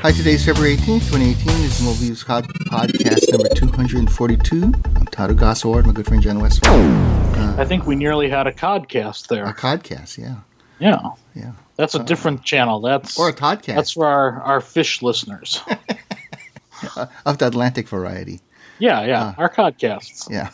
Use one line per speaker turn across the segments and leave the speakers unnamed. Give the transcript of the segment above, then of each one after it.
Hi, today's February 18th, 2018. This is Mobius Podcast number 242. I'm Todd Ogasawara, my good friend John Westford.
I think we nearly had a codcast there.
A codcast, yeah.
Yeah. That's a different channel.
Or a Toddcast.
That's for our fish listeners.
Of the Atlantic variety.
Yeah. Our codcasts.
Yeah.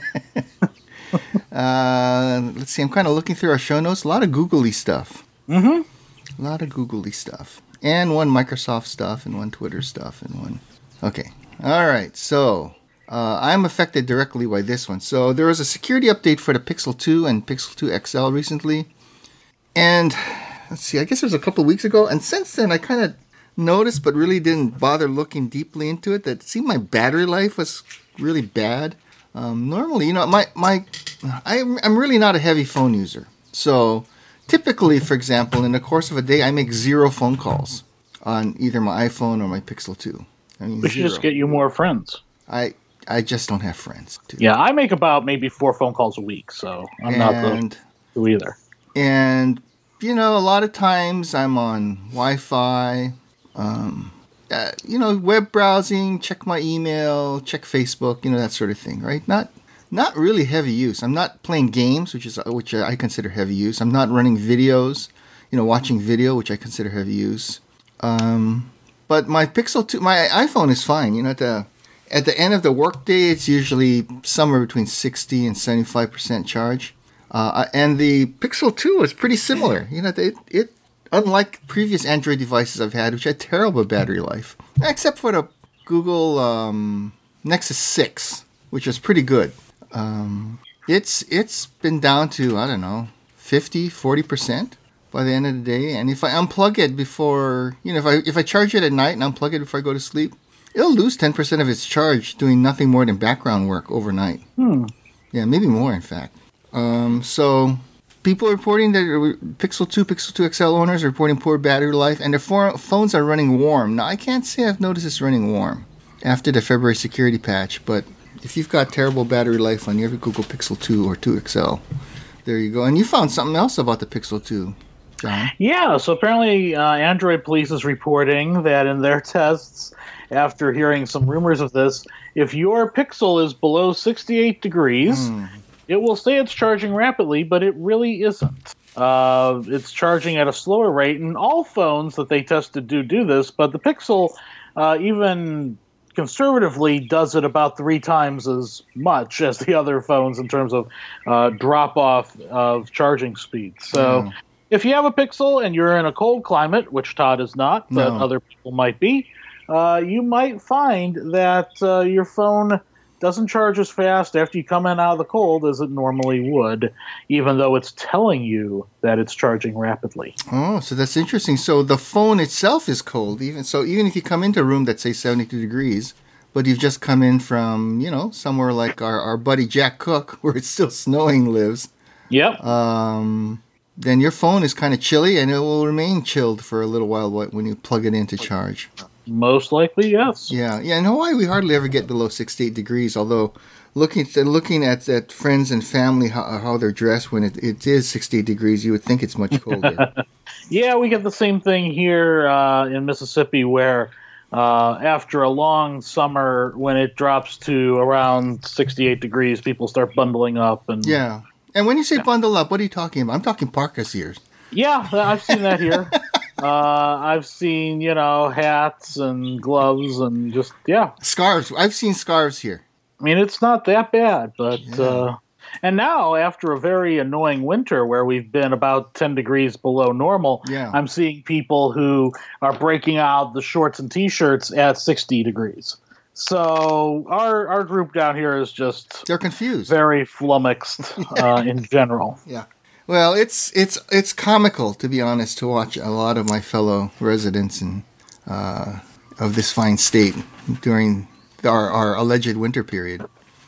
Let's see. I'm kind of looking through our show notes. A lot of googly stuff.
Mm-hmm.
A lot of googly stuff. And one Microsoft stuff and one Twitter stuff and one... Okay. All right. So, I'm affected directly by this one. So, there was a security update for the Pixel 2 and Pixel 2 XL recently. And, let's see. I guess it was a couple of weeks ago. And since then, I kind of noticed, but really didn't bother looking deeply into it, that it seemed my battery life was really bad. Normally, I'm really not a heavy phone user. So... Typically, for example, in the course of a day, I make 0 phone calls on either my iPhone or my Pixel 2.
We should just get you more friends.
I just don't have friends.
Yeah, I make about maybe 4 phone calls a week, so I'm not the two either.
And, a lot of times I'm on Wi-Fi, web browsing, check my email, check Facebook, that sort of thing, right? Not really heavy use. I'm not playing games, which I consider heavy use. I'm not running videos, watching video, which I consider heavy use. But my Pixel 2, my iPhone is fine. At the end of the workday, it's usually somewhere between 60 and 75% charge. And the Pixel 2 is pretty similar. It unlike previous Android devices I've had, which had terrible battery life, except for the Google Nexus 6, which was pretty good. It's been down to, 50-40% by the end of the day. And if I unplug it before, if I charge it at night and unplug it before I go to sleep, it'll lose 10% of its charge doing nothing more than background work overnight. Yeah, maybe more, in fact. So people are reporting that Pixel 2, Pixel 2 XL owners are reporting poor battery life, and their phones are running warm. Now, I can't say I've noticed it's running warm after the February security patch, but if you've got terrible battery life on your Google Pixel 2 or 2 XL, there you go. And you found something else about the Pixel 2, John.
Yeah, so apparently Android Police is reporting that in their tests, after hearing some rumors of this, if your Pixel is below 68 degrees, it will say it's charging rapidly, but it really isn't. It's charging at a slower rate, and all phones that they tested do this, but the Pixel even conservatively does it about 3 times as much as the other phones in terms of drop-off of charging speed. So if you have a Pixel and you're in a cold climate, which Todd is not, but other people might be, you might find that your phone doesn't charge as fast after you come in out of the cold as it normally would, even though it's telling you that it's charging rapidly.
Oh, so that's interesting. So the phone itself is cold. Even if you come into a room that's, say, 72 degrees, but you've just come in from, somewhere like our buddy Jack Cook, where it's still snowing, lives.
Yep.
Then your phone is kind of chilly, and it will remain chilled for a little while when you plug it in to charge.
Most likely, yes.
Yeah. In Hawaii, we hardly ever get below 68 degrees, although looking at friends and family, how they're dressed when it is 68 degrees, you would think it's much colder.
Yeah, we get the same thing here in Mississippi, where after a long summer, when it drops to around 68 degrees, people start bundling up.
Yeah. And when you say bundle up, what are you talking about? I'm talking parkas here.
Yeah, I've seen that here. I've seen, hats and gloves and just,
Scarves. I've seen scarves here.
I mean, it's not that bad, but... and now, after a very annoying winter where we've been about 10 degrees below normal, I'm seeing people who are breaking out the shorts and T-shirts at 60 degrees. So our group down here is just...
They're confused.
Very flummoxed in general.
Yeah. Well, it's comical, to be honest, to watch a lot of my fellow residents of this fine state during our alleged winter period.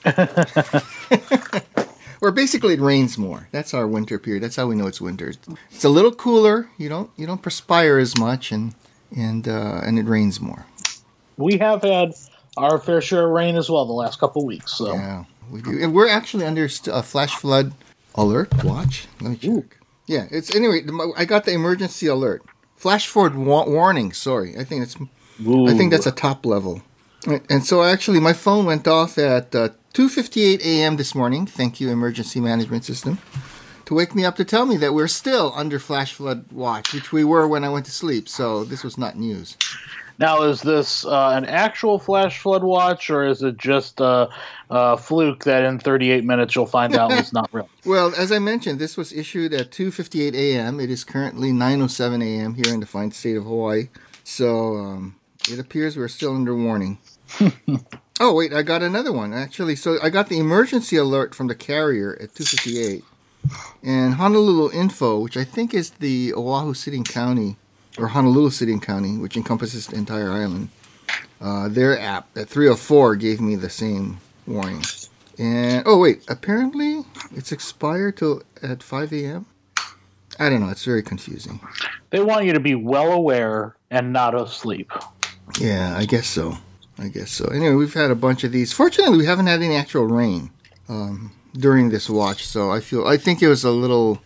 Where basically it rains more. That's our winter period. That's how we know it's winter. It's a little cooler. You don't perspire as much, and it rains more.
We have had our fair share of rain as well the last couple of weeks. So
yeah, we do. And we're actually under a flash flood alert. Watch. Let me check. Ooh. Yeah, it's anyway. I got the emergency alert. Flash flood warning. Sorry, I think it's
Ooh.
I think that's a top level. And so actually my phone went off at 2:58 a.m. this morning. Thank you, Emergency Management System, to wake me up to tell me that we're still under flash flood watch, which we were when I went to sleep. So this was not news.
Now, is this an actual flash flood watch, or is it just a fluke that in 38 minutes you'll find out it's not real?
Well, as I mentioned, this was issued at 2:58 a.m. It is currently 9:07 a.m. here in the fine state of Hawaii. So it appears we're still under warning. Oh, wait, I got another one, actually. So I got the emergency alert from the carrier at 2:58. And Honolulu Info, which I think is the Oahu City County, or Honolulu City County, which encompasses the entire island, their app at 3:04 gave me the same warning. And, oh wait, apparently it's expired till at 5 a.m.? I don't know, it's very confusing.
They want you to be well aware and not asleep.
Yeah, I guess so. Anyway, we've had a bunch of these. Fortunately, we haven't had any actual rain during this watch, so I think it was a little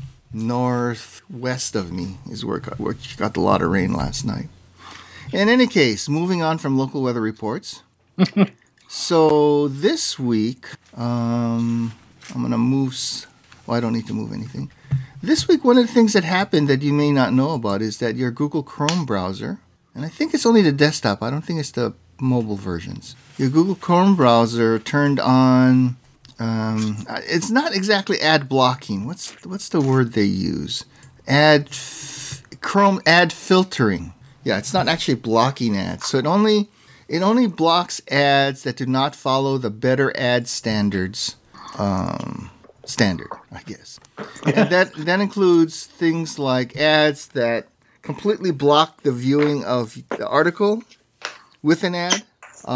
northwest of me is where it got a lot of rain last night. In any case, moving on from local weather reports. So this week, I'm going to move... Well, I don't need to move anything. This week, one of the things that happened that you may not know about is that your Google Chrome browser, and I think it's only the desktop, I don't think it's the mobile versions. Your Google Chrome browser turned on... it's not exactly ad blocking. What's the word they use? Chrome ad filtering. Yeah, it's not actually blocking ads. So it only blocks ads that do not follow the better ad standards standard, I guess. And that includes things like ads that completely block the viewing of the article with an ad,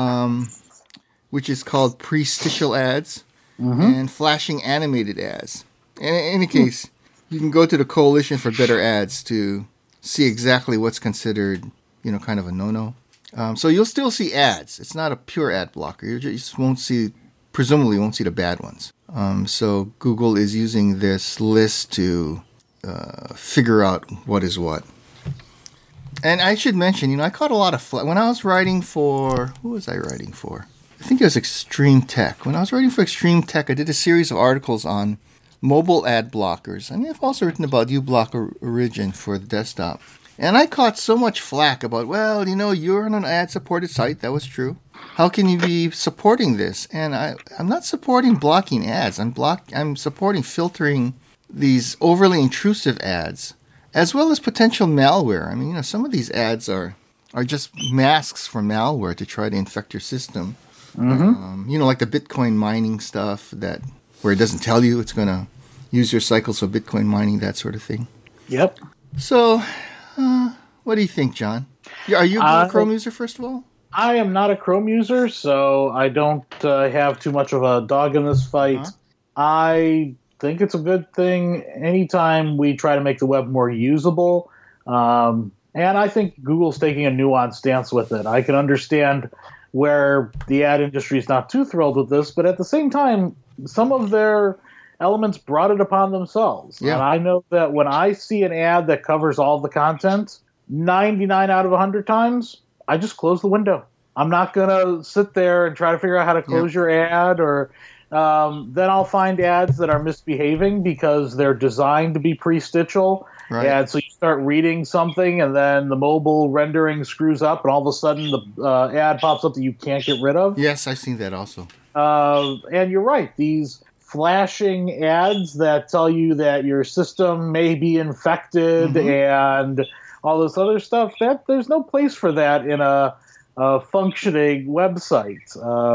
which is called prestitial ads. Mm-hmm. And flashing animated ads. In any case, you can go to the Coalition for Better Ads to see exactly what's considered, kind of a no-no. So you'll still see ads. It's not a pure ad blocker. You just presumably won't see the bad ones. So Google is using this list to figure out what is what. And I should mention, I caught a lot of when I was writing for... Who was I writing for? I think it was Extreme Tech. When I was writing for Extreme Tech, I did a series of articles on mobile ad blockers. And I've also written about uBlock Origin for the desktop. And I caught so much flack about, you're on an ad-supported site. That was true. How can you be supporting this? And I'm not supporting blocking ads. I'm supporting filtering these overly intrusive ads, as well as potential malware. I mean, some of these ads are just masks for malware to try to infect your system. Mm-hmm. Like the Bitcoin mining stuff where it doesn't tell you it's going to use your cycles for Bitcoin mining, that sort of thing.
Yep.
So, what do you think, John? Are you a Google Chrome user, first of all?
I am not a Chrome user, so I don't have too much of a dog in this fight. Uh-huh. I think it's a good thing anytime we try to make the web more usable. And I think Google's taking a nuanced stance with it. I can understand where the ad industry is not too thrilled with this, but at the same time, some of their elements brought it upon themselves. Yeah. And I know that when I see an ad that covers all the content, 99 out of 100 times, I just close the window. I'm not going to sit there and try to figure out how to close your ad, or then I'll find ads that are misbehaving because they're designed to be prestitial. Right. And so you start reading something, and then the mobile rendering screws up, and all of a sudden the ad pops up that you can't get rid of.
Yes, I've seen that also.
And you're right. These flashing ads that tell you that your system may be infected and all this other stuff, that there's no place for that in a functioning website.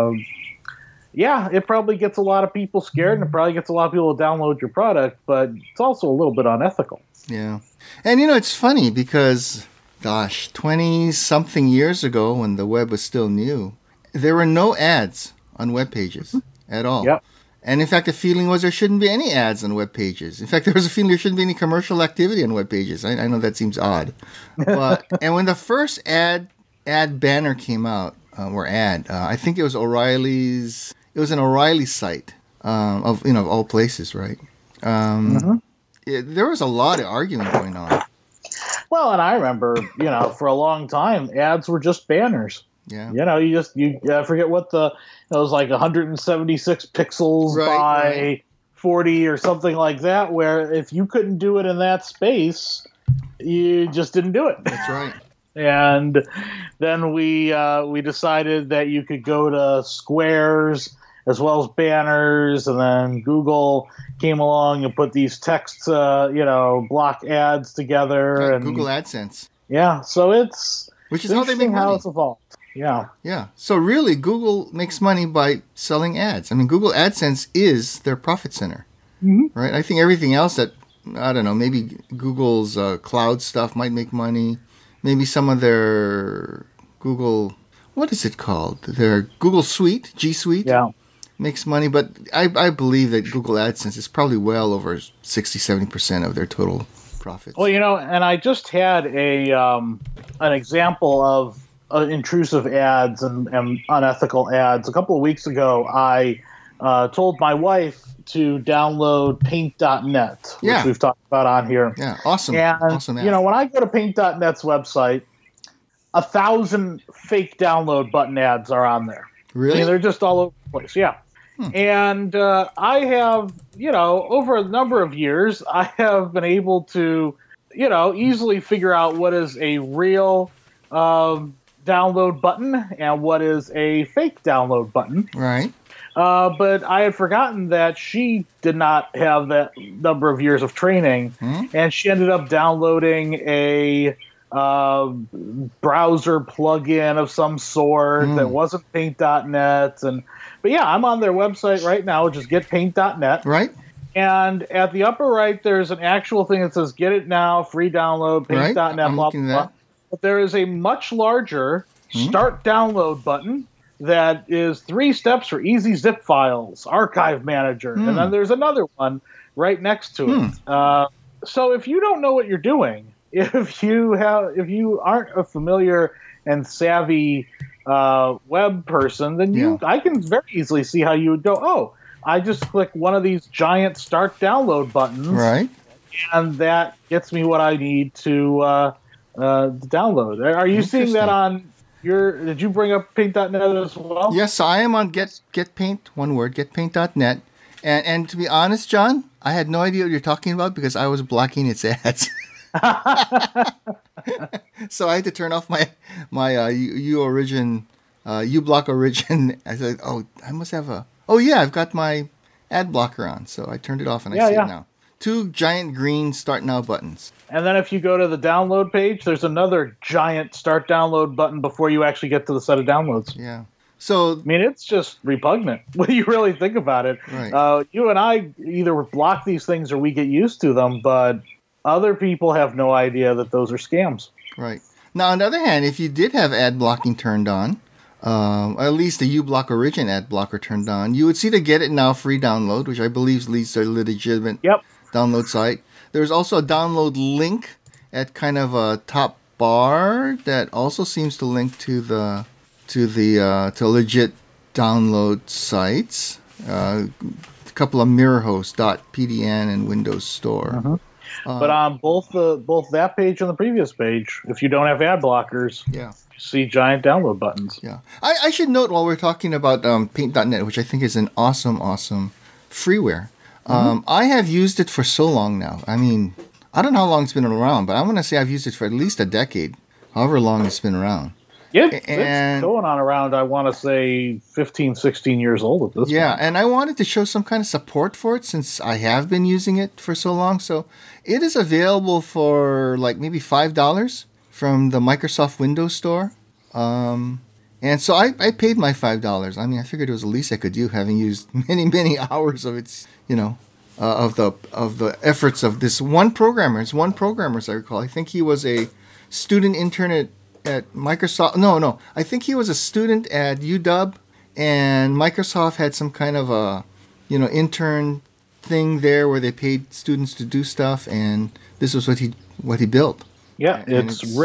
It probably gets a lot of people scared, and it probably gets a lot of people to download your product, but it's also a little bit unethical.
Yeah. And, it's funny because, 20-something years ago when the web was still new, there were no ads on web pages at all. Yep. And, in fact, the feeling was there shouldn't be any ads on web pages. In fact, there was a feeling there shouldn't be any commercial activity on web pages. I know that seems odd. But and when the first ad banner came out, I think it was O'Reilly's... It was an O'Reilly site of all places, right? There was a lot of argument going on.
Well, and I remember, for a long time, ads were just banners.
Yeah.
I forget what it was like 176 pixels by 40 or something like that, where if you couldn't do it in that space, you just didn't do it.
That's right.
And then we decided that you could go to squares as well as banners, and then Google came along and put these text, block ads together.
Yeah,
and
Google AdSense.
Yeah, so
which is how they make money.
How it's evolved. Yeah.
Yeah. So really, Google makes money by selling ads. I mean, Google AdSense is their profit center, right? I think everything else that, I don't know, maybe Google's cloud stuff might make money. Maybe some of their Google, what is it called? Their Google Suite, G Suite, makes money. But I believe that Google AdSense is probably well over 60-70% of their total profits.
Well, and I just had an example of intrusive ads and unethical ads. A couple of weeks ago, I told my wife to download paint.net, which we've talked about on here.
Yeah, awesome.
And,
awesome app.
When I go to paint.net's website, 1,000 fake download button ads are on there.
Really?
I mean, they're just all over the place, yeah. And I have, over a number of years, I have been able to, easily figure out what is a real download button and what is a fake download button.
Right.
But I had forgotten that she did not have that number of years of training, and she ended up downloading a browser plugin of some sort that wasn't Paint.net. But yeah, I'm on their website right now, which is getpaint.net.
Right.
And at the upper right, there's an actual thing that says "Get it now, free download, Paint.net."
I'm
Blah
looking
blah
at
blah. But there is a much larger Start Download button that is 3 steps for easy zip files, Archive Manager, and then there's another one right next to it. So if you don't know what you're doing, if you aren't a familiar and savvy web person, then I can very easily see how you would go, oh, I just click one of these giant Start Download buttons,
right,
and that gets me what I need to download. Are you seeing that on did you bring up Paint.net as well?
Yes, I am on GetPaint, one word, getpaint.net. And to be honest, John, I had no idea what you're talking about because I was blocking its ads. So I had to turn off my uBlock Origin. I said, oh, I must have I've got my ad blocker on. So I turned it off and I see it now. 2 giant green Start Now buttons. And
then if you go to the download page, there's another giant Start Download button before you actually get to the set of downloads.
Yeah. So,
I mean, it's just repugnant when you really think about it.
Right.
You and I either block these things or we get used to them, but other people have no idea that those are scams.
Right. Now, on the other hand, if you did have ad blocking turned on, at least the uBlock Origin ad blocker turned on, you would see the Get It Now free download, which I believe leads to a legitimate download site. There's also a download link at kind of a top bar that also seems to link to legit download sites. A couple of MirrorHost.pdn and Windows Store.
But on both that page and the previous page, if you don't have ad blockers, you see giant download buttons.
Yeah, I should note while we're talking about Paint.net, which I think is an awesome freeware. I have used it for so long now. I mean, I don't know how long it's been around, but I'm going to say I've used it for at least a decade, however long it's been around.
Yeah, it's going on around, I want to say, 15, 16 years old at this point.
Yeah, and I wanted to show some kind of support for it since I have been using it for so long. So it is available for like maybe $5 from the Microsoft Windows Store. And so I paid my $5. I mean, I figured it was the least I could do, having used many, many hours of its, of the efforts of this one programmer. It's one programmer, as I recall. I think he was a student intern at Microsoft. No, I think he was a student at UW, and Microsoft had some kind of a, intern thing there where they paid students to do stuff, and this was what he built.
Yeah, it's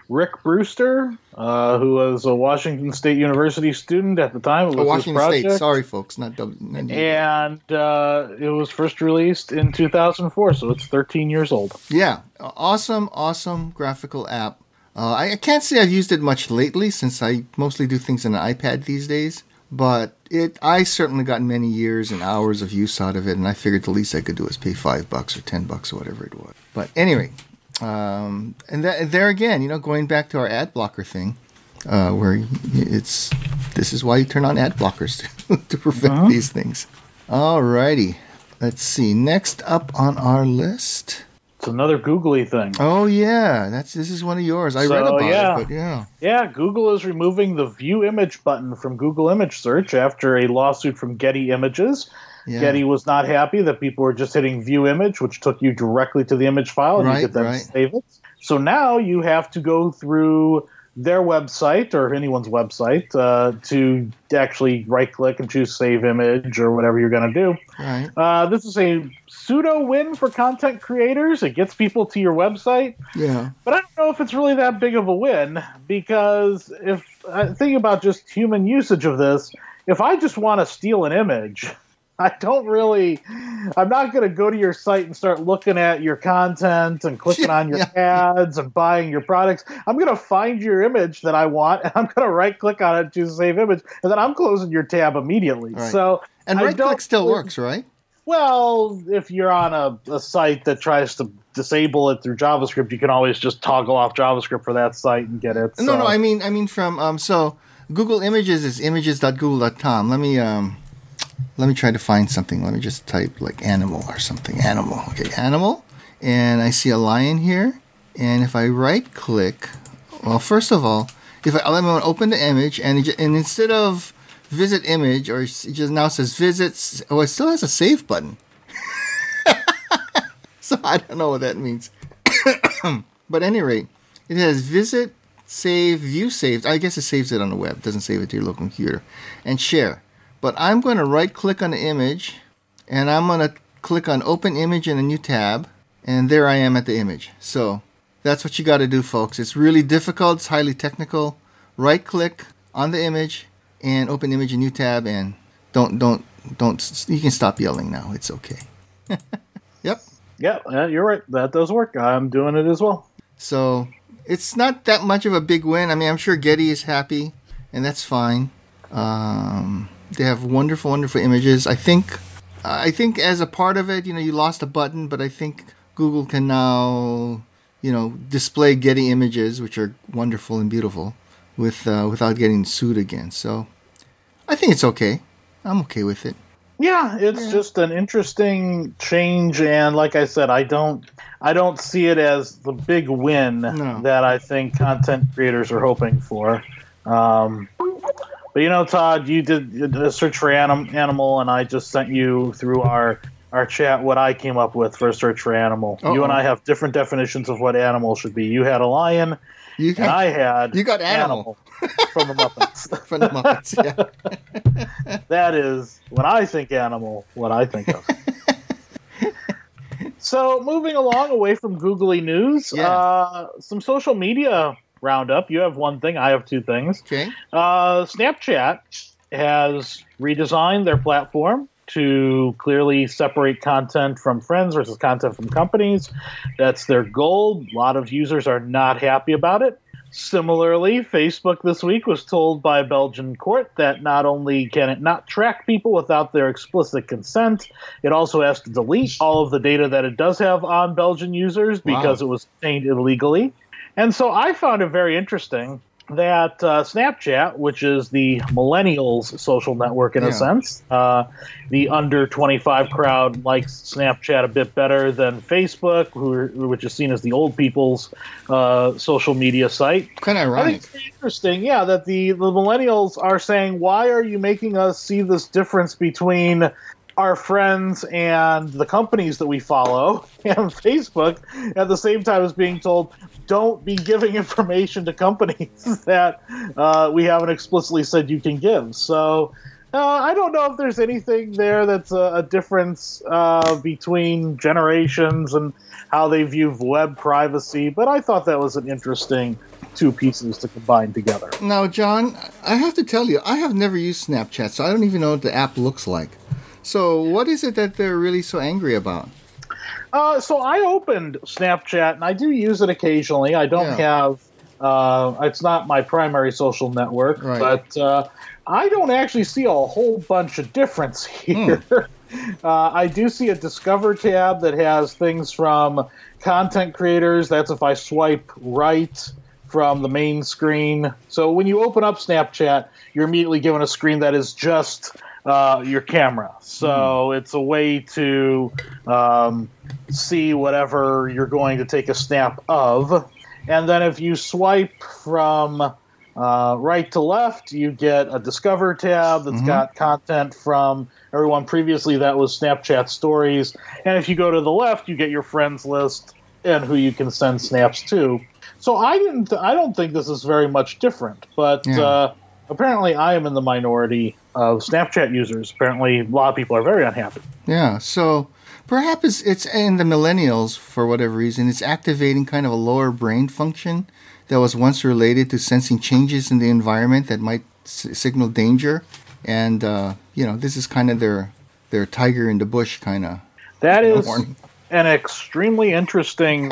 Rick Brewster, who was a Washington State University student at the time. It was
Washington State. Sorry, folks, not
and it was first released in 2004, so it's 13 years old.
Yeah, awesome graphical app. I can't say I've used it much lately since I mostly do things on an iPad these days. But I certainly got many years and hours of use out of it, and I figured the least I could do is pay $5 or $10 or whatever it was. But anyway, and there again, going back to our ad blocker thing, where this is why you turn on ad blockers to prevent these things. Alrighty, let's see. Next up on our list.
It's another googly thing.
Oh yeah, this is one of yours. I read about it, but yeah.
Yeah, Google is removing the View Image button from Google Image Search after a lawsuit from Getty Images. Yeah. Getty was not happy that people were just hitting View Image, which took you directly to the image file, and you could then save it. So now you have to go through their website or anyone's website to actually right-click and choose Save Image or whatever you're going to do.
Right.
This is a pseudo-win for content creators. It gets people to your website.
Yeah.
But I don't know if it's really that big of a win, because if I think about just human usage of this, if I just want to steal an image, I'm not going to go to your site and start looking at your content and clicking on your ads and buying your products. I'm going to find your image that I want, and I'm going to right-click on it and choose Save Image, and then I'm closing your tab immediately.
Right. And right-click still works, right?
Well, if you're on a site that tries to disable it through JavaScript, you can always just toggle off JavaScript for that site and get it.
No, I mean from so Google Images is images.google.com. Let me try to find something. Let me just type like animal or something. Animal. Okay, animal. And I see a lion here. And if I right click, well, first of all, if I'm going to open the image, and instead of visit image, or it just now says visits, it still has a save button. So I don't know what that means. But at any rate, it has visit, save, view saved. I guess it saves it on the web. It doesn't save it to your local computer. And share. But I'm going to right-click on the image, and I'm going to click on Open Image in a new tab, and there I am at the image. So that's what you got to do, folks. It's really difficult. It's highly technical. Right-click on the image and Open Image in a new tab, and don't. You can stop yelling now. It's okay. Yep.
Yeah, you're right. That does work. I'm doing it as well.
So it's not that much of a big win. I mean, I'm sure Getty is happy, and that's fine. They have wonderful images. I think as a part of it, you lost a button, but I think Google can now, display Getty images, which are wonderful and beautiful, without getting sued again. So I think it's okay. I'm okay with it.
Yeah, it's just an interesting change, and like I said, I don't see it as the big win that I think content creators are hoping for. But Todd, you did a search for animal, and I just sent you through our chat what I came up with for a search for animal.
Uh-oh.
You and I have different definitions of what animal should be. You had a lion, and I had
animal
from the Muppets.
From the Muppets, yeah.
That is, when I think animal, what I think of. So, moving along away from googly news, some social media roundup. You have one thing, I have two things.
Okay.
Snapchat has redesigned their platform to clearly separate content from friends versus content from companies. That's their goal. A lot of users are not happy about it. Similarly, Facebook this week was told by a Belgian court that not only can it not track people without their explicit consent, it also has to delete all of the data that it does have on Belgian users because it was obtained illegally. And so I found it very interesting that Snapchat, which is the millennials' social network in a sense, the under 25 crowd likes Snapchat a bit better than Facebook, which is seen as the old people's social media site.
Kind of ironic.
I think it's very interesting, that the millennials are saying, why are you making us see this difference between our friends and the companies that we follow, and Facebook at the same time as being told, don't be giving information to companies that we haven't explicitly said you can give. So I don't know if there's anything there that's a difference between generations and how they view web privacy, but I thought that was an interesting two pieces to combine together.
Now, John, I have to tell you, I have never used Snapchat, so I don't even know what the app looks like. So what is it that they're really so angry about?
So I opened Snapchat, and I do use it occasionally. I don't have... it's not my primary social network, but I don't actually see a whole bunch of difference here. I do see a Discover tab that has things from content creators. That's if I swipe right from the main screen. So when you open up Snapchat, you're immediately given a screen that is just your camera. So it's a way to see whatever you're going to take a snap of. And then if you swipe from right to left, you get a Discover tab that's got content from everyone previously. That was Snapchat Stories. And if you go to the left, you get your friends list and who you can send snaps to. So I don't think this is very much different. But apparently I am in the minority of Snapchat users. Apparently a lot of people are very unhappy.
Yeah, so... Perhaps it's in the millennials, for whatever reason, it's activating kind of a lower brain function that was once related to sensing changes in the environment that might signal danger. And, this is kind of their tiger in the bush kind of.
That is an extremely interesting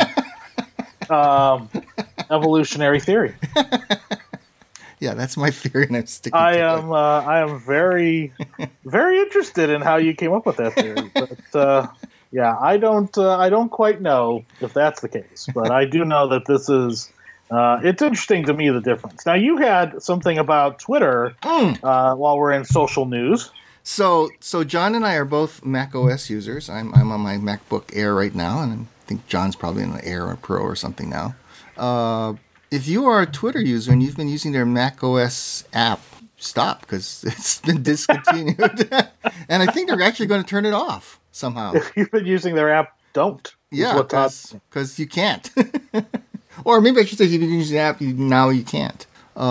evolutionary theory.
Yeah, that's my theory, and I'm sticking
to
it.
I am very, very interested in how you came up with that theory. But I don't quite know if that's the case. But I do know that this is. It's interesting to me, the difference. Now, you had something about Twitter while we're in social news.
So John and I are both Mac OS users. I'm on my MacBook Air right now, and I think John's probably on the Air or Pro or something now. If you are a Twitter user and you've been using their Mac OS app, stop, because it's been discontinued. And I think they're actually going to turn it off somehow.
If you've been using their app, don't.
Yeah, because you can't. Or maybe I should say if you've been using the app, now you can't.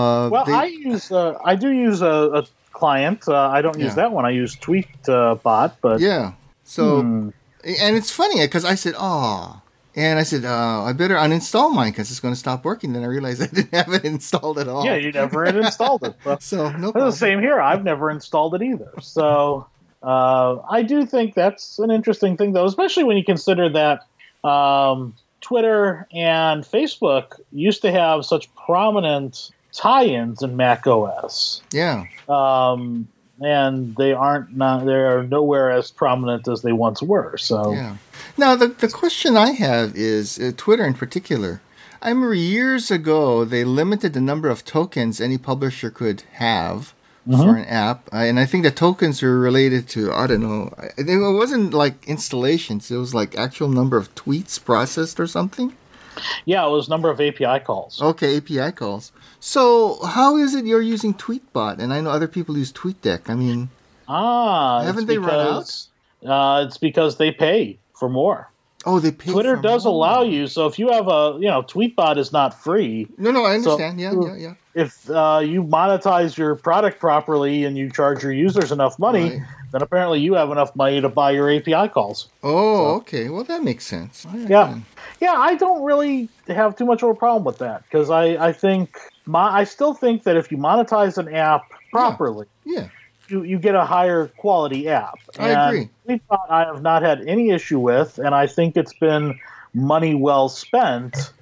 I do use a client. I don't use that one. I use Tweetbot. But
yeah. So, and it's funny because I said, and I said, I better uninstall mine because it's going to stop working. Then I realized I didn't have it installed at all.
Yeah, you never had installed it.
So no problem.
The same here. I've never installed it either. So I do think that's an interesting thing, though, especially when you consider that Twitter and Facebook used to have such prominent tie-ins in Mac OS.
Yeah.
And they are nowhere as prominent as they once were. So
yeah. Now the question I have is Twitter in particular. I remember years ago they limited the number of tokens any publisher could have for an app, and I think the tokens are related to it wasn't like installations. It was like actual number of tweets processed or something.
Yeah, it was number of API calls.
Okay, API calls. So how is it you're using Tweetbot? And I know other people use TweetDeck. I mean, haven't they run out?
It's because they pay for more.
Oh, they pay.
Twitter does allow you. So if you have Tweetbot is not free.
No, I understand. So yeah.
If you monetize your product properly and you charge your users enough money, then apparently you have enough money to buy your API calls.
Oh, okay. Well, that makes sense.
Yeah, I don't really have too much of a problem with that because I still think that if you monetize an app properly, you get a higher quality app.
I agree.
Tweetbot I have not had any issue with, and I think it's been money well spent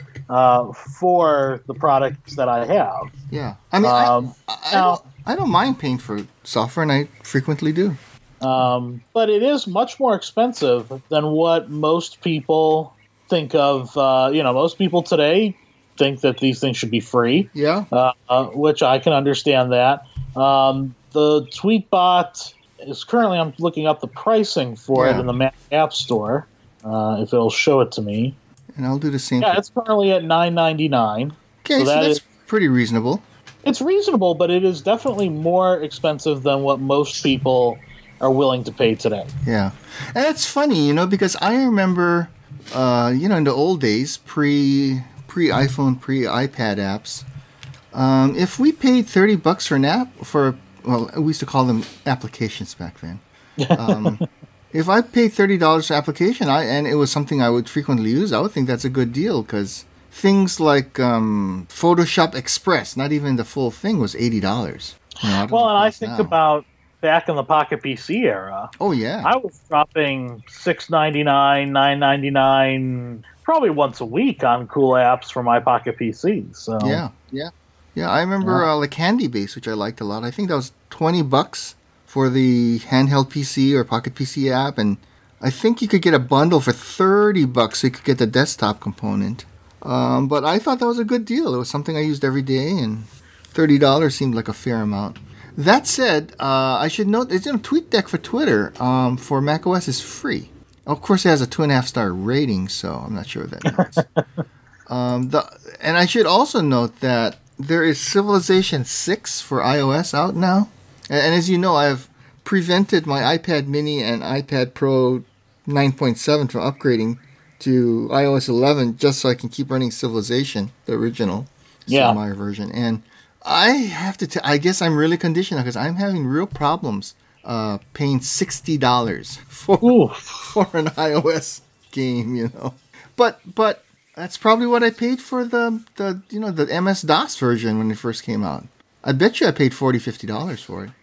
for the products that I have.
Yeah, I mean, I don't mind paying for software, and I frequently do.
But it is much more expensive than what most people think of. Most people today think that these things should be free.
Yeah.
Which I can understand that. The Tweetbot is currently, I'm looking up the pricing for it in the Mac App Store, if it'll show it to me.
And I'll do the same.
Yeah, it's currently at $9.99.
Okay, so that's pretty reasonable.
It's reasonable, but it is definitely more expensive than what most people are willing to pay today.
Yeah. And it's funny, because I remember, in the old days, pre-iPhone, pre-iPad apps, if we paid $30 for an app, we used to call them applications back then. If I paid $30 for application, and it was something I would frequently use, I would think that's a good deal because things like Photoshop Express, not even the full thing, was $80.
Well, and I think about back in the Pocket PC era.
Oh yeah,
I was dropping $6.99, $9.99, probably once a week on cool apps for my Pocket PC. So
yeah. I remember like Handy Base, which I liked a lot. I think that was $20 for the handheld PC or Pocket PC app, and I think you could get a bundle for $30 so you could get the desktop component. But I thought that was a good deal. It was something I used every day, and $30 seemed like a fair amount. That said, I should note that TweetDeck for Twitter for macOS is free. Of course, it has a 2.5-star rating, so I'm not sure what that means. And I should also note that there is Civilization 6 for iOS out now. And as you know, I've prevented my iPad mini and iPad Pro 9.7 from upgrading to iOS 11 just so I can keep running Civilization, the original semi version. And I have to I guess I'm really conditional because I'm having real problems paying $60 for an iOS game, But that's probably what I paid for the MS-DOS version when it first came out. I bet you I paid $40-50 for it.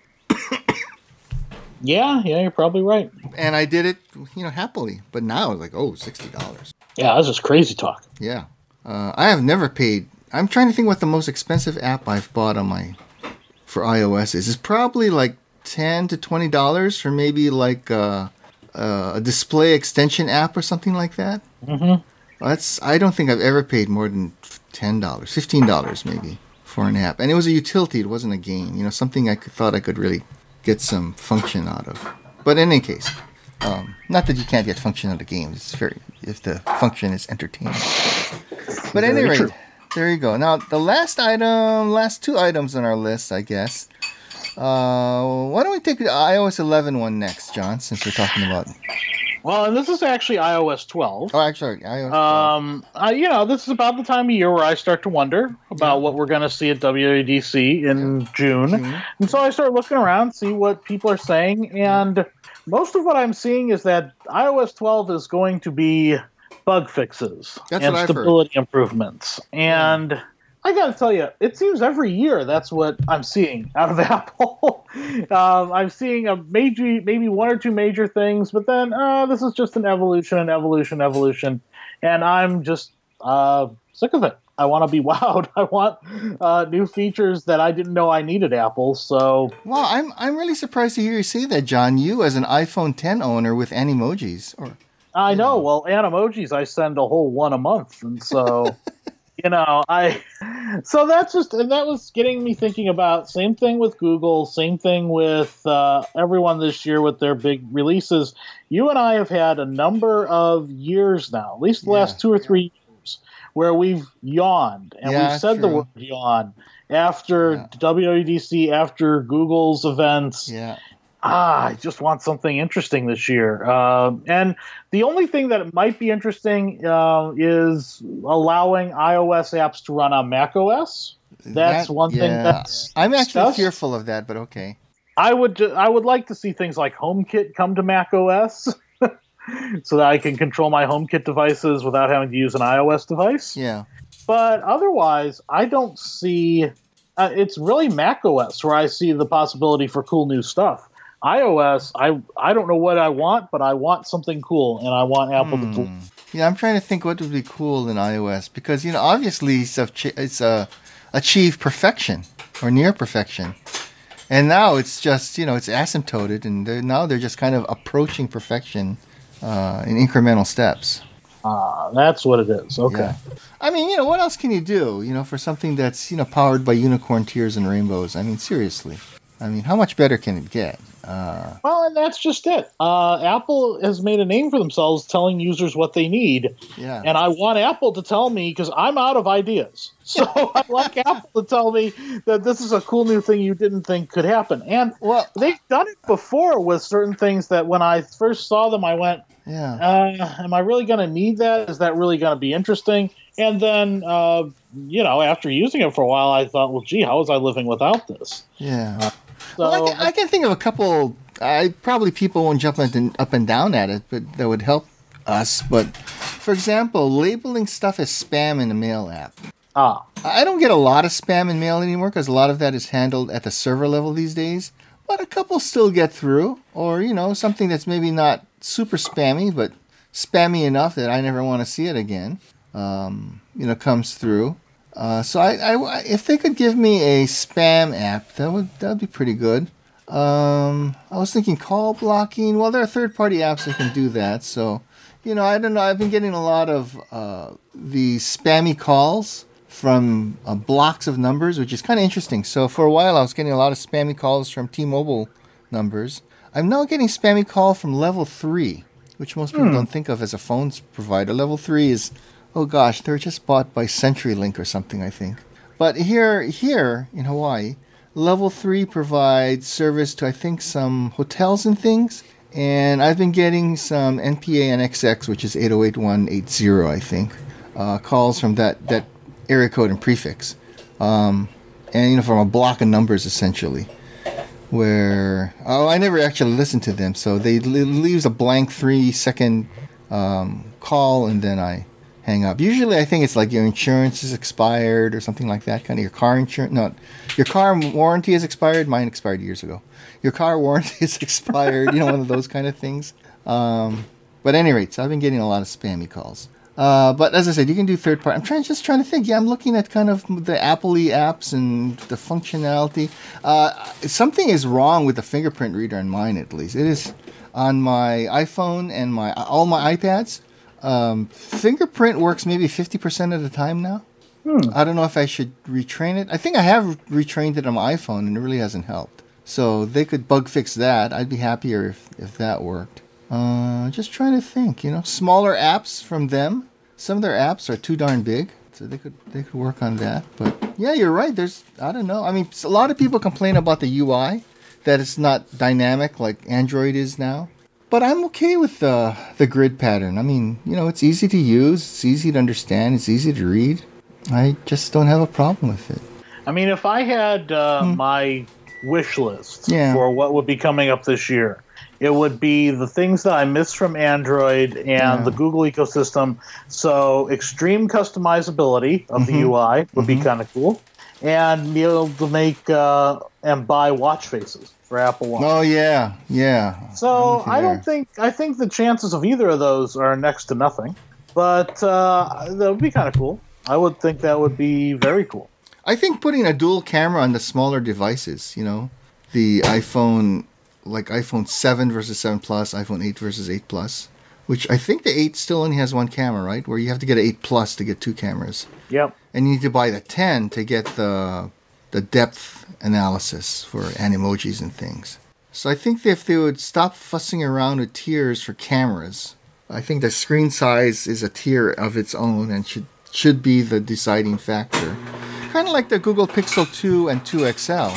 Yeah, you're probably right.
And I did it, happily. But now it's like, $60.
Yeah, that's just crazy talk.
Yeah. I have never paid. I'm trying to think what the most expensive app I've bought for iOS is. It's probably like $10 to $20 for maybe like a display extension app or something like that.
Mm-hmm.
I don't think I've ever paid more than $10, $15 maybe for an app. And it was a utility. It wasn't a game. Something I thought I could really get some function out of. But in any case, not that you can't get function out of games. If the function is entertaining. But at any rate, there you go. Now, the last two items on our list, I guess. Why don't we take the iOS 11 one next, John, since we're talking about...
Well, and this is actually iOS 12.
Oh, actually, iOS
12. This is about the time of year where I start to wonder about what we're going to see at WWDC in June. And so I start looking around, see what people are saying, and most of what I'm seeing is that iOS 12 is going to be bug fixes and stability improvements. And I got to tell you, it seems every year that's what I'm seeing out of Apple. I'm seeing maybe one or two major things, but then this is just an evolution. And I'm just sick of it. I want to be wowed. I want new features that I didn't know I needed, Apple. So,
well, I'm really surprised to hear you say that, John. You, as an iPhone 10 owner with Animojis,
I know. Well, Animojis, I send a whole one a month, and so. So that was getting me thinking about same thing with Google, same thing with everyone this year with their big releases. You and I have had a number of years now, at least the last 2 or 3 years, where we've yawned, and we've said the word yawn after WWDC, after Google's events.
Yeah.
I just want something interesting this year. And the only thing that might be interesting is allowing iOS apps to run on macOS. That's one thing that's
I'm actually fearful of that, but okay.
I would like to see things like HomeKit come to macOS so that I can control my HomeKit devices without having to use an iOS device.
Yeah.
But otherwise, I don't see... it's really macOS where I see the possibility for cool new stuff. iOS, I don't know what I want, but I want something cool, and I want Apple to...
Yeah, I'm trying to think what would be cool in iOS, because, obviously it's achieved perfection, or near perfection. And now it's just, it's asymptoted, and they're just kind of approaching perfection in incremental steps.
That's what it is. Okay.
Yeah. I mean, what else can you do, for something that's, powered by unicorn tears and rainbows? I mean, seriously. I mean, how much better can it get?
Well, and that's just it. Apple has made a name for themselves telling users what they need.
Yeah.
And I want Apple to tell me, because I'm out of ideas. So I like Apple to tell me that this is a cool new thing you didn't think could happen. And they've done it before with certain things that when I first saw them, I went, am I really going to need that? Is that really going to be interesting? And then, after using it for a while, I thought, well, gee, how was I living without this?
Yeah. Well, I can think of a couple. Probably people won't jump up and down at it, but that would help us. But for example, labeling stuff as spam in the mail app. I don't get a lot of spam in mail anymore because a lot of that is handled at the server level these days. But a couple still get through, or something that's maybe not super spammy, but spammy enough that I never want to see it again. Comes through. So I if they could give me a spam app, that'd be pretty good. I was thinking call blocking. Well, there are third-party apps that can do that. So, I don't know. I've been getting a lot of the spammy calls from blocks of numbers, which is kind of interesting. So for a while, I was getting a lot of spammy calls from T-Mobile numbers. I'm now getting spammy call from Level 3, which most people don't think of as a phones provider. Level 3 is, oh gosh, they're just bought by CenturyLink or something, I think. But here in Hawaii, Level 3 provides service to, I think, some hotels and things. And I've been getting some NPA and XX, which is 808.180, I think, calls from that area code and prefix. And, from a block of numbers, essentially. Where, I never actually listened to them. So they leaves a blank 3-second call, and then I hang up. Usually I think it's like your insurance is expired or something like that. Kind of your car insurance. No, your car warranty is expired. Mine expired years ago. Your car warranty is expired. One of those kind of things. But at any rate, so I've been getting a lot of spammy calls. But as I said, you can do third party. I'm just trying to think. Yeah, I'm looking at kind of the Apple-y apps and the functionality. Something is wrong with the fingerprint reader on mine, at least. It is on my iPhone and all my iPads. Fingerprint works maybe 50% of the time now. I don't know if I should retrain it. I think I have retrained it on my iPhone, and it really hasn't helped. So they could bug fix that. I'd be happier if that worked. Just trying to think, smaller apps from them. Some of their apps are too darn big, so they could work on that. But yeah, you're right. I don't know. I mean, a lot of people complain about the UI, that it's not dynamic like Android is now. But I'm okay with the grid pattern. I mean, it's easy to use, it's easy to understand, it's easy to read. I just don't have a problem with it.
I mean, if I had my wish list for what would be coming up this year, it would be the things that I miss from Android and the Google ecosystem. So extreme customizability of the UI would be kind of cool. And be able to make and buy watch faces for Apple Watch.
Oh, yeah.
So I think the chances of either of those are next to nothing. But that would be kind of cool. I would think that would be very cool.
I think putting a dual camera on the smaller devices, the iPhone, like iPhone 7 versus 7 Plus, iPhone 8 versus 8 Plus, which I think the 8 still only has one camera, right? Where you have to get an 8 Plus to get two cameras.
Yep.
And you need to buy the 10 to get the depth analysis for Animojis and things. So I think if they would stop fussing around with tiers for cameras, I think the screen size is a tier of its own and should be the deciding factor. Kind of like the Google Pixel 2 and 2 XL,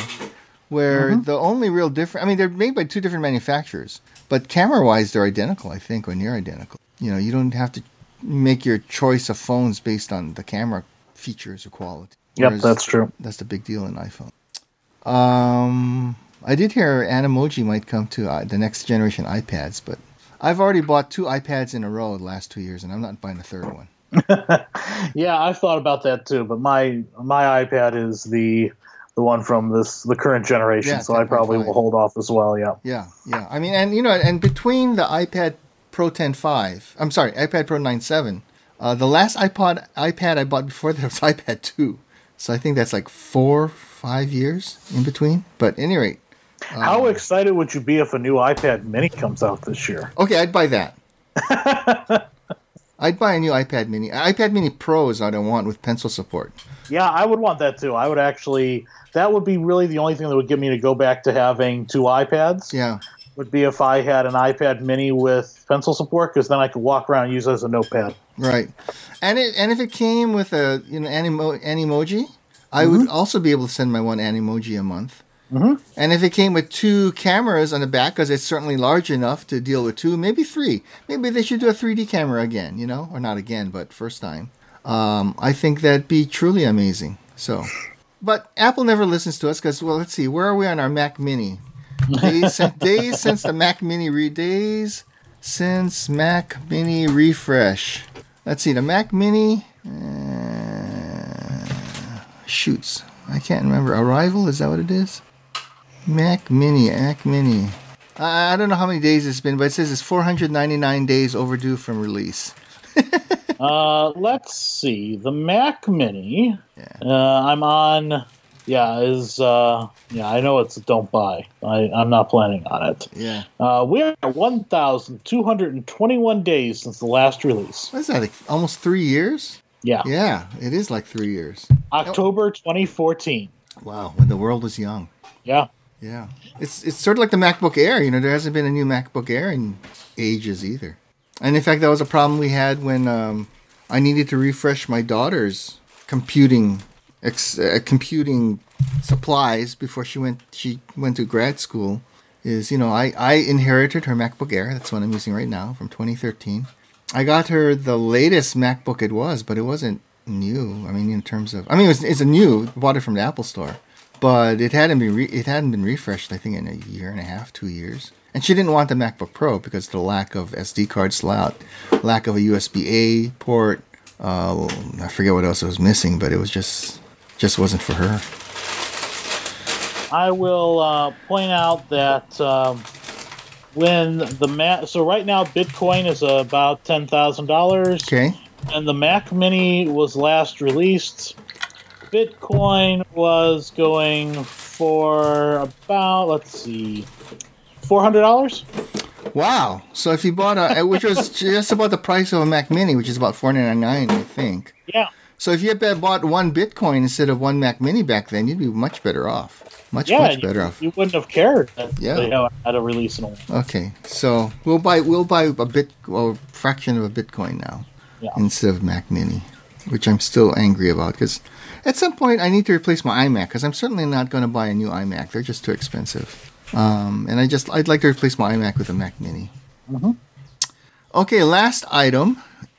where the only real difference, I mean, they're made by two different manufacturers, but camera-wise, they're identical, I think, or near identical. You don't have to make your choice of phones based on the camera features or quality.
Yep, that's true.
That's the big deal in iPhone. I did hear Animoji might come to the next generation iPads, but I've already bought 2 iPads in a row the last 2 years, and I'm not buying a third one.
Yeah, I've thought about that too, but my iPad is the one from the current generation, so I probably will hold off as well. Yeah.
I mean, and between the iPad Pro 10.5, I'm sorry, iPad Pro 9.7, the last iPad I bought before that was iPad 2, so I think that's like 4-5 years in between. But at any rate,
how excited would you be if a new iPad Mini comes out this year?
Okay, I'd buy that. I'd buy a new iPad Mini. iPad Mini Pro is what I want with pencil support.
Yeah, I would want that too. I would actually, that would be really the only thing that would get me to go back to having 2 iPads.
Yeah.
Would be if I had an iPad Mini with pencil support, because then I could walk around and use it as a notepad.
Right. And if it came with a Animoji, I would also be able to send my one Animoji a month. Mm-hmm. And if it came with 2 cameras on the back, because it's certainly large enough to deal with 2, maybe 3. Maybe they should do a 3D camera again, or not again, but first time. I think that'd be truly amazing. So, but Apple never listens to us because, well, let's see, where are we on our Mac Mini? Days since the Mac Mini refresh. Let's see, the Mac Mini. Shoots. I can't remember. Arrival, is that what it is? Mac Mini. I don't know how many days it's been, but it says it's 499 days overdue from release.
Let's see. The Mac Mini. I'm on. I know it's a don't buy. I'm not planning on it.
Yeah.
We're at 1,221 days since the last release.
What is that? Like almost 3 years?
Yeah.
Yeah, it is like 3 years.
October 2014.
Wow, when the world was young.
Yeah.
Yeah. It's sort of like the MacBook Air. You know, there hasn't been a new MacBook Air in ages either. And in fact, that was a problem we had when I needed to refresh my daughter's computing supplies before she went to grad school. I inherited her MacBook Air. That's what I'm using right now from 2013. I got her the latest MacBook it was, but it wasn't new. I mean, it's a new. Bought it from the Apple Store, but it hadn't been refreshed. I think in a year and a half, 2 years. And she didn't want the MacBook Pro because of the lack of SD card slot, lack of a USB-A port. I forget what else it was missing, but it was just wasn't for her.
I will point out that so right now Bitcoin is about $10,000.
Okay.
And the Mac Mini was last released. Bitcoin was going for about, $400.
Wow. So if you bought which was just about the price of a Mac Mini, which is about $499, I think.
Yeah.
So if you had bought one Bitcoin instead of one Mac Mini back then, you'd be much better off. Much better off.
You wouldn't have cared that they had a release in a while.
Okay, so we'll buy a fraction of a Bitcoin now instead of Mac Mini, which I'm still angry about because at some point I need to replace my iMac because I'm certainly not going to buy a new iMac. They're just too expensive. And I'd like to replace my iMac with a Mac Mini.
Mm-hmm.
Okay, last item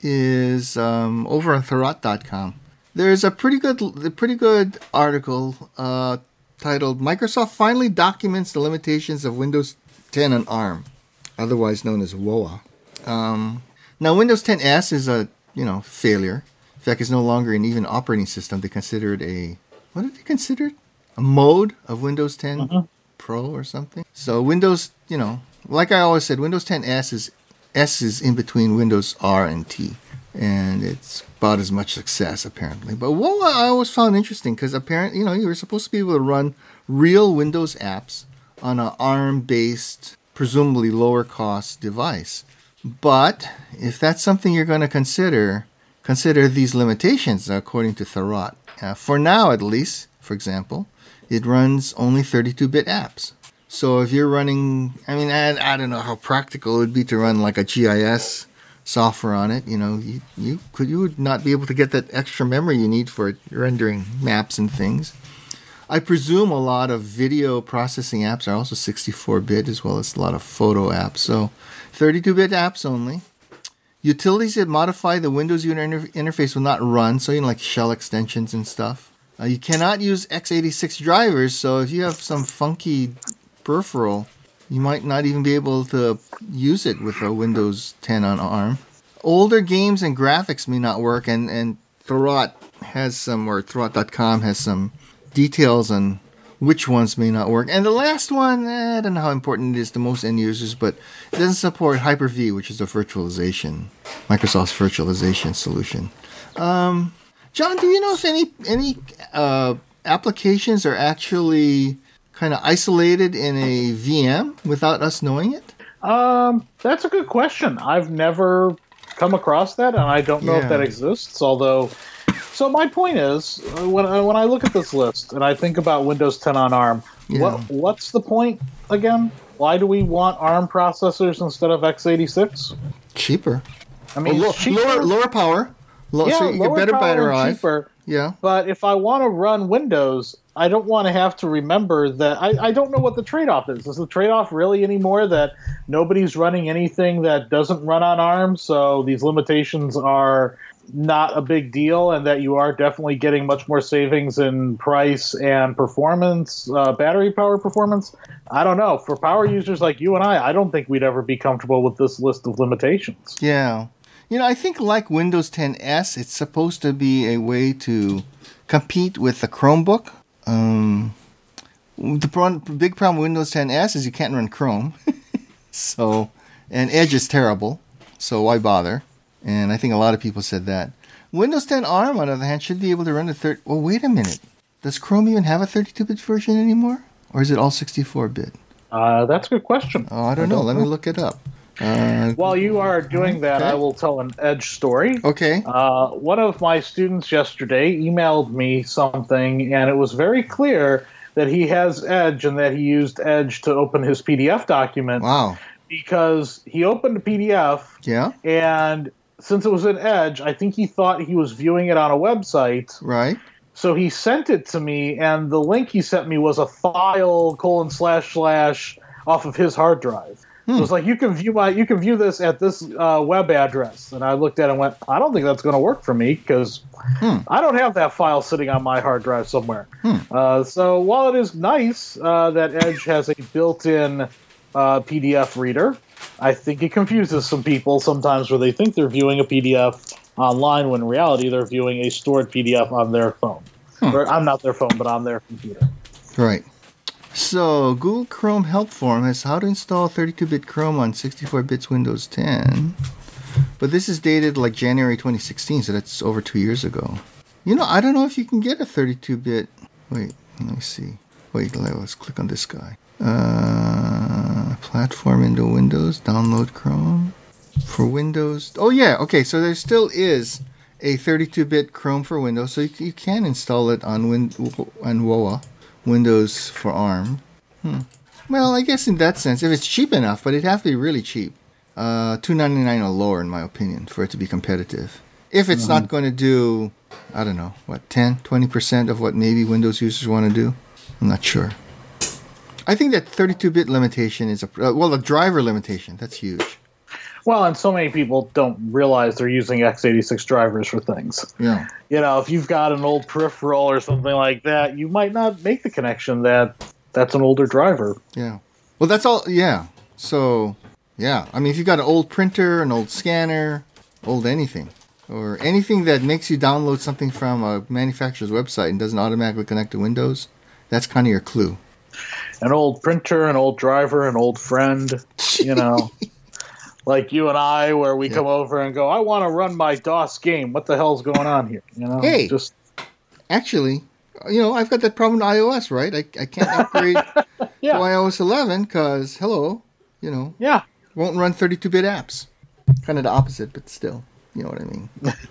is over on Thurrott.com. There's a pretty good article titled "Microsoft Finally Documents the Limitations of Windows 10 on ARM," otherwise known as WOA. Now, Windows 10s is a failure. In fact, it's no longer an even operating system. They consider it what did they consider it? A mode of Windows 10 Pro or something. So Windows, like I always said, Windows 10s is in between Windows R and T. And it's about as much success, apparently. But what I always found interesting, because apparently, you were supposed to be able to run real Windows apps on an ARM-based, presumably lower-cost device. But if that's something you're going to consider these limitations, according to Thurrott. For now, at least, for example, it runs only 32-bit apps. So if you're running, I don't know how practical it would be to run like a GIS software on it. You would not be able to get that extra memory you need for rendering maps and things. I presume a lot of video processing apps are also 64-bit as well as a lot of photo apps. So 32-bit apps only. Utilities that modify the Windows user interface will not run, so like shell extensions and stuff. You cannot use x86 drivers, so if you have some funky peripheral, you might not even be able to use it with a Windows 10 on ARM. Older games and graphics may not work, and Thurrott has some, or Thurrott.com has some details on which ones may not work. And the last one, I don't know how important it is to most end users, but it doesn't support Hyper-V, which is Microsoft's virtualization solution. John, do you know if any applications are actually kind of isolated in a VM without us knowing it?
That's a good question. I've never come across that, and I don't know if that exists. So my point is, when I look at this list and I think about Windows 10 on ARM, what's the point again? Why do we want ARM processors instead of x86?
Cheaper.
Cheaper.
Lower power. So you get better battery life.
Cheaper.
Yeah.
But if I want to run Windows, I don't want to have to remember that. I don't know what the trade-off is. Is the trade-off really anymore that nobody's running anything that doesn't run on ARM, so these limitations are not a big deal, and that you are definitely getting much more savings in price and performance, battery power performance? I don't know. For power users like you and I don't think we'd ever be comfortable with this list of limitations.
Yeah. I think like Windows 10s, it's supposed to be a way to compete with the Chromebook. The big problem with Windows 10s is you can't run Chrome. And Edge is terrible, so why bother? And I think a lot of people said that. Windows 10 ARM, on the other hand, should be able to run the Well, wait a minute. Does Chrome even have a 32-bit version anymore? Or is it all 64-bit?
That's a good question.
Oh, I don't know. Let me look it up.
While you are doing that, I will tell an Edge story.
Okay.
One of my students yesterday emailed me something, and it was very clear that he has Edge and that he used Edge to open his PDF document.
Wow.
Because he opened a PDF, and since it was in Edge, I think he thought he was viewing it on a website.
Right.
So he sent it to me, and the link he sent me was a file : / off of his hard drive. So it's like you can view this at this web address. And I looked at it and went, I don't think that's going to work for me because I don't have that file sitting on my hard drive somewhere. So while it is nice that Edge has a built-in PDF reader, I think it confuses some people sometimes where they think they're viewing a PDF online when in reality they're viewing a stored PDF on their phone. Or I'm not their phone, but on their computer.
Right. So, Google Chrome help forum has how to install 32-bit Chrome on 64-bit Windows 10. But this is dated like January 2016, so that's over 2 years ago. I don't know if you can get a 32-bit... Wait, let me see. Wait, let's click on this guy. Platform into Windows, download Chrome. For Windows... Oh, yeah, okay, so there still is a 32-bit Chrome for Windows, so you can install it on WoA. Windows for ARM. Well, I guess in that sense, if it's cheap enough, but it'd have to be really cheap. $2.99 or lower, in my opinion, for it to be competitive. If it's not going to do, I don't know, 10-20% of what maybe Windows users want to do? I'm not sure. I think that 32-bit limitation is the driver limitation, that's huge.
Well, and so many people don't realize they're using x86 drivers for things.
Yeah.
If you've got an old peripheral or something like that, you might not make the connection that that's an older driver.
Yeah. Well, that's all. Yeah. So, yeah. I mean, if you've got an old printer, an old scanner, old anything, or anything that makes you download something from a manufacturer's website and doesn't automatically connect to Windows, that's kind of your clue.
An old printer, an old driver, an old friend, Like you and I, where we come over and go, I want to run my DOS game. What the hell's going on here?
Hey, actually, I've got that problem with iOS, right? I can't upgrade to iOS 11 because, won't run 32-bit apps. Kind of the opposite, but still, you know what I mean.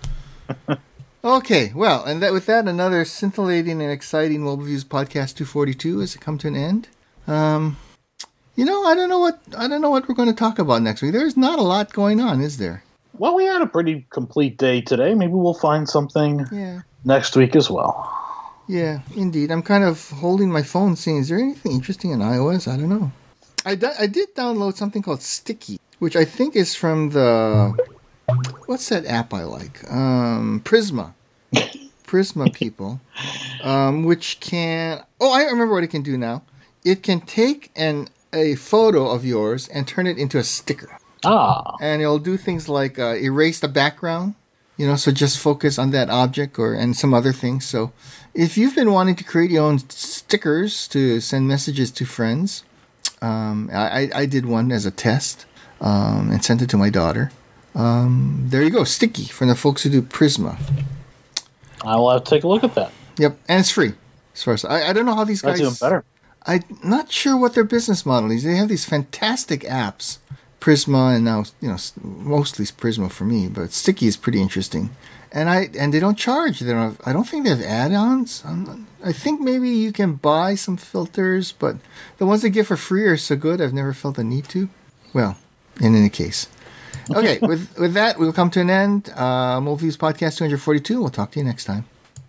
Okay, well, and with that, another scintillating and exciting Mobile Views Podcast 242 has come to an end. I don't know what we're going to talk about next week. There's not a lot going on, is there?
Well, we had a pretty complete day today. Maybe we'll find something next week as well.
Yeah, indeed. I'm kind of holding my phone saying, is there anything interesting in iOS? I don't know. I did download something called Sticky, which I think is from the... What's that app I like? Prisma. Prisma people. Which can... Oh, I remember what it can do now. It can take a photo of yours and turn it into a sticker. And it'll do things like erase the background, so just focus on that object and some other things. So if you've been wanting to create your own stickers to send messages to friends, I did one as a test and sent it to my daughter. There you go, Sticky, from the folks who do Prisma.
I will have to take a look at that.
Yep, and it's free. As far as I don't know how these guys...
That's even better.
I'm not sure what their business model is. They have these fantastic apps, Prisma, and now mostly Prisma for me, but Sticky is pretty interesting. And they don't charge. I don't think they have add-ons. I think maybe you can buy some filters, but the ones they give for free are so good. I've never felt the need to. Well, in any case, okay. with that, we'll come to an end. Mobile Views Podcast 242. We'll talk to you next time.